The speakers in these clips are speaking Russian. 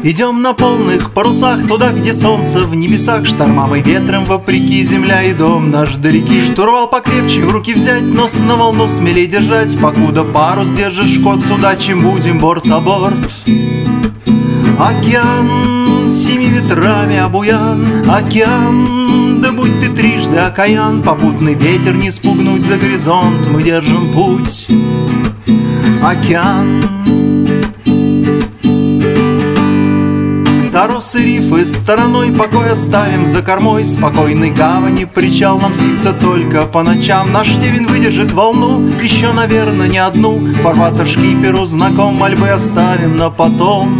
Идем на полных парусах туда, где солнце в небесах, штормам и ветром вопреки, земля и дом наш до реки. Штурвал покрепче в руки взять, нос на волну смелей держать, покуда парус держишь кот, с удачей будем борт о борт. Океан семи ветрами обуян, океан, да будь ты трижды окаян, попутный ветер не спугнуть, за горизонт мы держим путь. Океан. Торосы, рифы стороной, покой оставим за кормой, спокойной гавани причал нам снится только по ночам. Наш штевень выдержит волну, еще, наверное, не одну, фарватер шкиперу знаком, мольбы оставим на потом.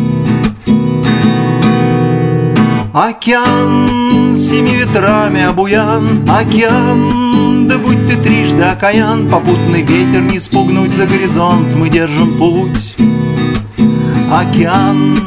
Океан семи ветрами обуян, океан, да будь ты трижды окаян, попутный ветер не спугнуть, за горизонт мы держим путь. Океан.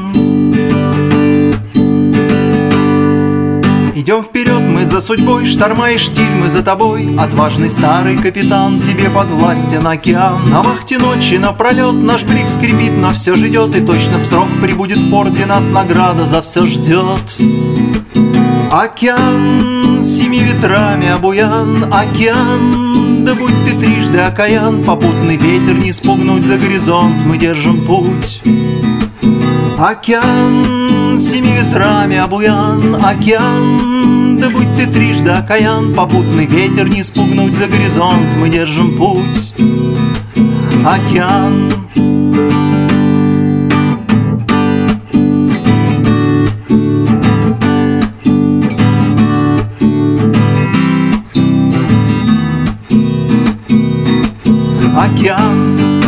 Идем вперед мы за судьбой, шторма и штиль мы за тобой, отважный старый капитан, тебе подвластен океан. На вахте ночи напролет наш брик скрипит, но все ждет, и точно в срок прибудет в порт, где нас награда за все ждет. Океан семи ветрами обуян, океан, да будь ты трижды окаян, попутный ветер не спугнуть, за горизонт мы держим путь. Океан семи ветрами обуян, океан, да будь ты трижды окаян, попутный ветер не спугнуть, за горизонт мы держим путь. Океан. Океан.